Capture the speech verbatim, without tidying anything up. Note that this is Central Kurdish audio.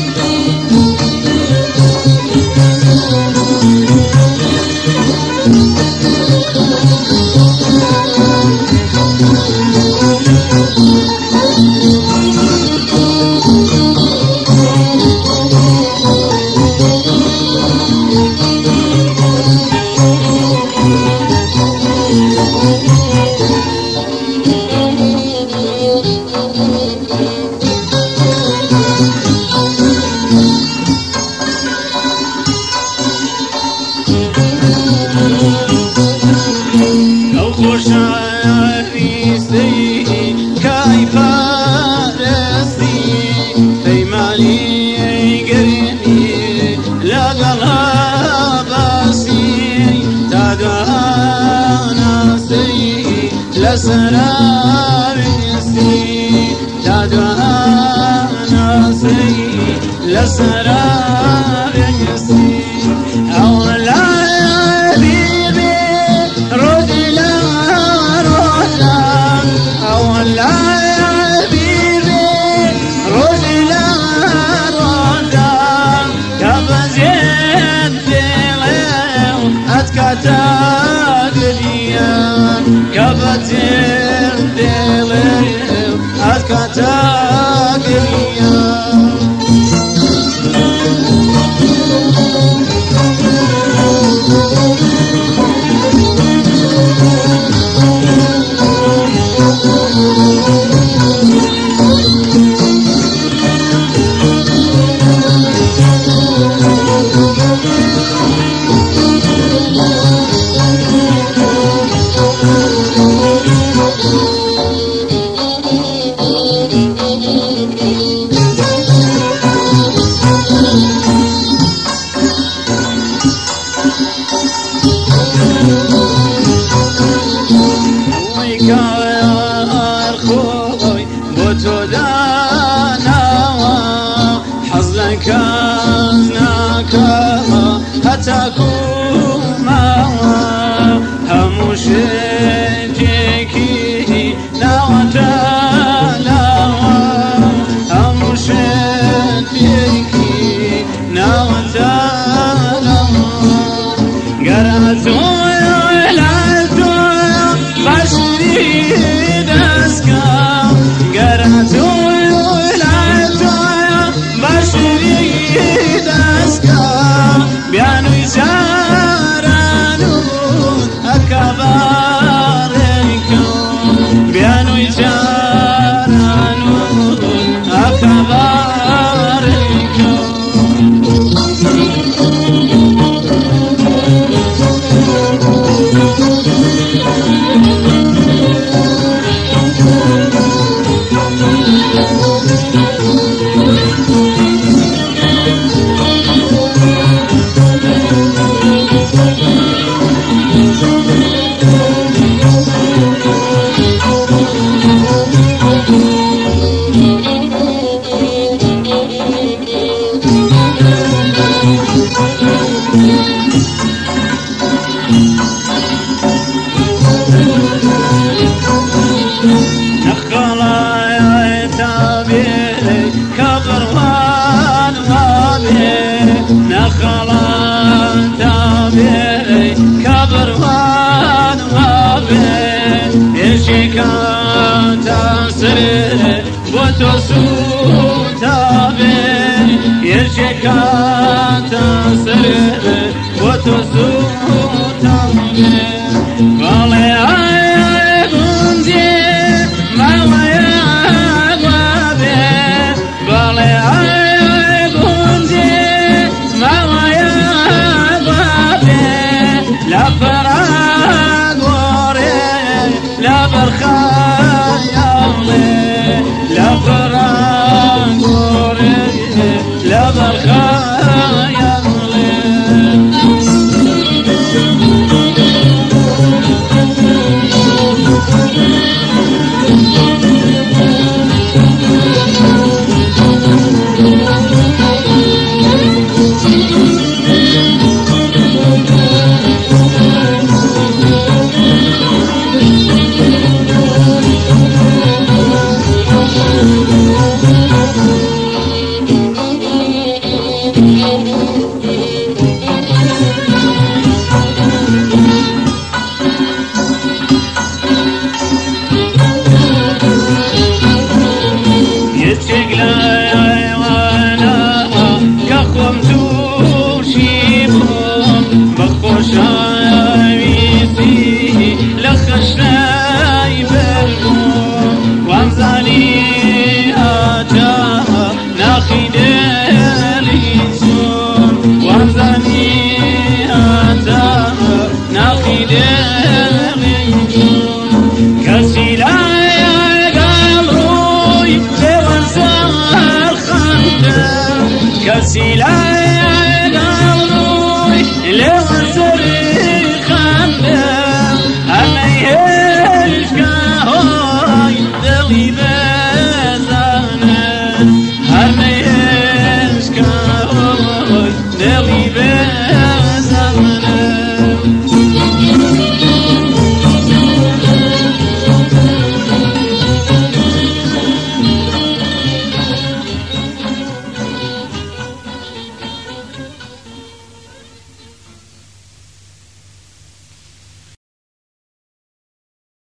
لسرار يسي تدوانا سي لسرار يسي أولا بيبي رجلا رجلا أولا بيبي رجلا رجلا كبزين دليل أتكتا كبتين دليل أتكتا قليا كازناك هتكوما هموشتكي نوتا نوا هموشتكي نوتا نوا قرأتو يلالتو بشري دسكا قرأتو بيانو يجارانو أكباركو بيانو يجارانو أكباركو نخلان تابعي كبروان وابي يشيكان تسري بوتوسو تابعي يشيكان تسري بوتوسو تابعي بالي آي بنزي مالي أغوابي بالي آي لا فراق وري لا برخايا لا فراق وري لا برخايا سيلا